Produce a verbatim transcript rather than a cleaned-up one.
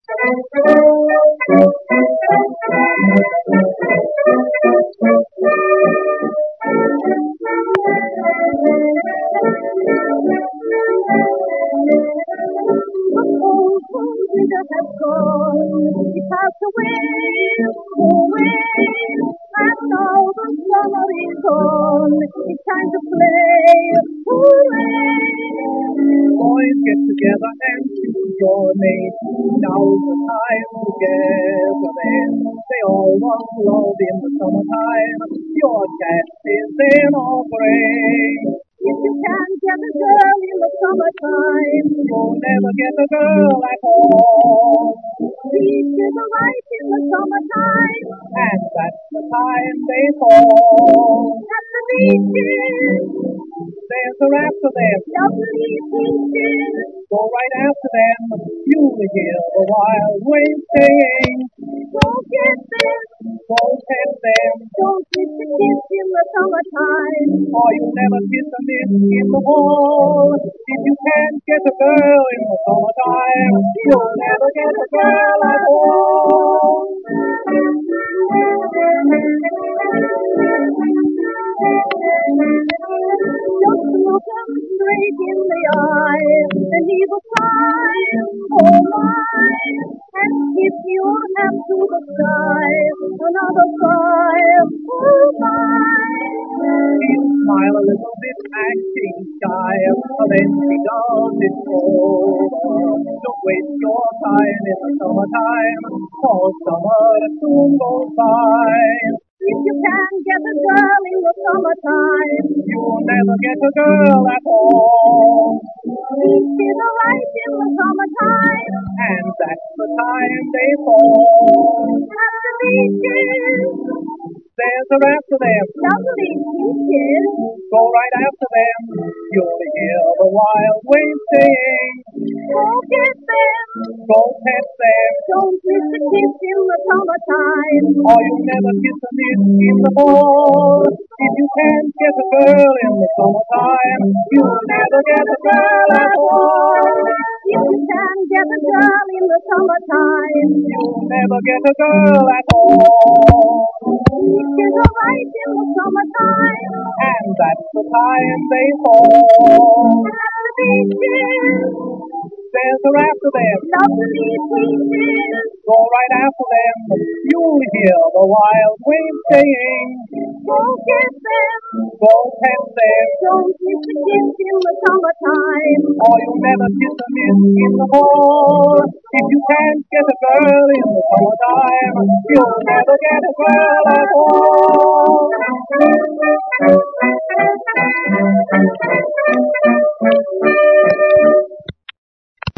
Winter has gone, it passed away, away, and now the summer is gone. It's time to play, hooray! Boys get together and choose your mate. Now's the time together then. They all want love in the summertime. Your chance is then all great. If you can get a girl in the summertime, you'll never get a girl at all. Beaches are right in the summertime, and that's the time they fall. At the beaches, there's a rap for them. Lovely beaches, go right after them. You'll hear the wild waves saying, go get them, go pet them. Don't miss a kiss in the summertime, or you'll never kiss a miss in the fall. If you can't get a girl in the summertime, you'll never get a girl at all. Just look them straight in the eye, and he will cry, oh my, and kiss your hand to the sky, another cry, oh my. He'll smile a little bit, acting shy, and then he does it over. Don't waste your time in the summertime, for summer soon goes by. If you can get a girl in the summertime, you'll never get a girl at all. Beaches are right in the summertime, and that's the time they fall. At the beaches, there's a rap for them. Lovely beaches, go right after them. You'll hear the wild waves saying, go get them, go pet them. Don't miss a kiss in the summertime, or you'll never kiss a miss in the fall. If you can't get a girl in the summertime, you'll never get a girl at all. If you can get a girl in the summertime, you'll never get a girl at all. Beaches are right in the summertime, and that's the time they fall. At the beaches, there's a rap for them. Lovely beaches, go right after them. You'll hear the wild waves saying, go get them, go pet them. Don't miss a kiss in the summertime, or you'll never kiss a miss in the fall. If you can't get a girl in the summertime, you'll never get a girl at all.